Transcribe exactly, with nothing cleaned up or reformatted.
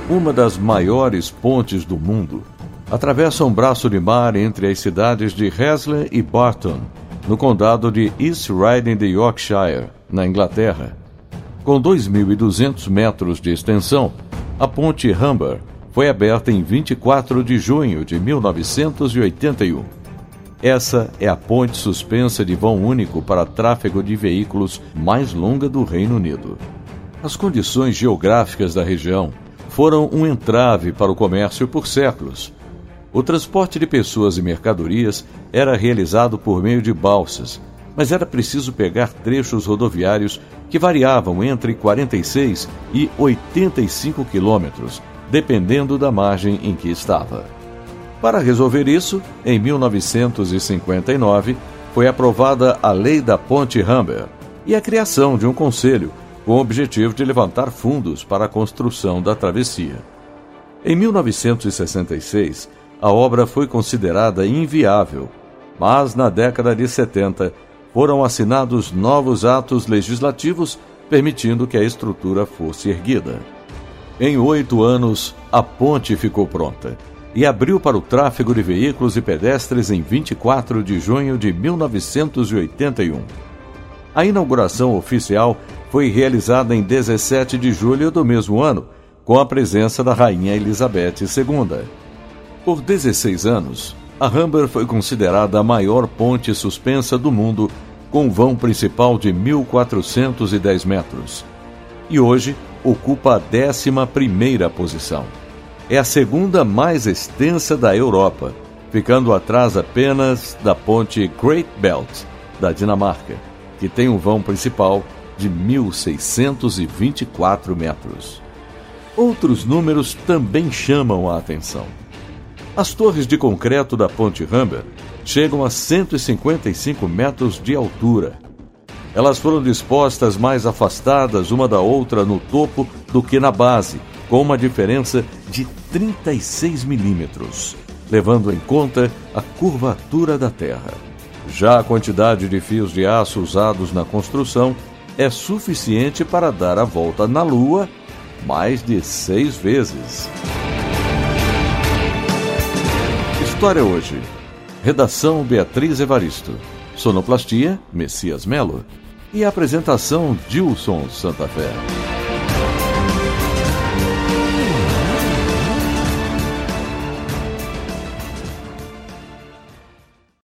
uma das maiores pontes do mundo, atravessa um braço de mar entre as cidades de Hasley e Barton, no condado de East Riding de Yorkshire, na Inglaterra. Com dois mil e duzentos metros de extensão, a ponte Humber foi aberta em vinte e quatro de junho de mil novecentos e oitenta e um. Essa é a ponte suspensa de vão único para tráfego de veículos mais longa do Reino Unido. As condições geográficas da região foram um entrave para o comércio por séculos. O transporte de pessoas e mercadorias era realizado por meio de balsas, mas era preciso pegar trechos rodoviários que variavam entre quarenta e seis e oitenta e cinco quilômetros, dependendo da margem em que estava. Para resolver isso, em mil novecentos e cinquenta e nove, foi aprovada a Lei da Ponte Humber e a criação de um conselho com o objetivo de levantar fundos para a construção da travessia. Em mil novecentos e sessenta e seis, a obra foi considerada inviável, mas na década de setenta foram assinados novos atos legislativos permitindo que a estrutura fosse erguida. Em oito anos, a ponte ficou pronta e abriu para o tráfego de veículos e pedestres em vinte e quatro de junho de mil novecentos e oitenta e um. A inauguração oficial foi realizada em dezessete de julho do mesmo ano, com a presença da Rainha Elizabeth segunda. Por dezesseis anos, a Humber foi considerada a maior ponte suspensa do mundo, com vão principal de mil quatrocentos e dez metros. E hoje ocupa a décima primeira posição. É a segunda mais extensa da Europa, ficando atrás apenas da ponte Great Belt, da Dinamarca, que tem um vão principal de mil seiscentos e vinte e quatro metros. Outros números também chamam a atenção. As torres de concreto da ponte Humber chegam a cento e cinquenta e cinco metros de altura. Elas foram dispostas mais afastadas uma da outra no topo do que na base, com uma diferença de trinta e seis milímetros, levando em conta a curvatura da Terra. Já a quantidade de fios de aço usados na construção é suficiente para dar a volta na Lua mais de seis vezes. História hoje. Redação Beatriz Evaristo. Sonoplastia Messias Melo. E apresentação Dilson Santa Fé.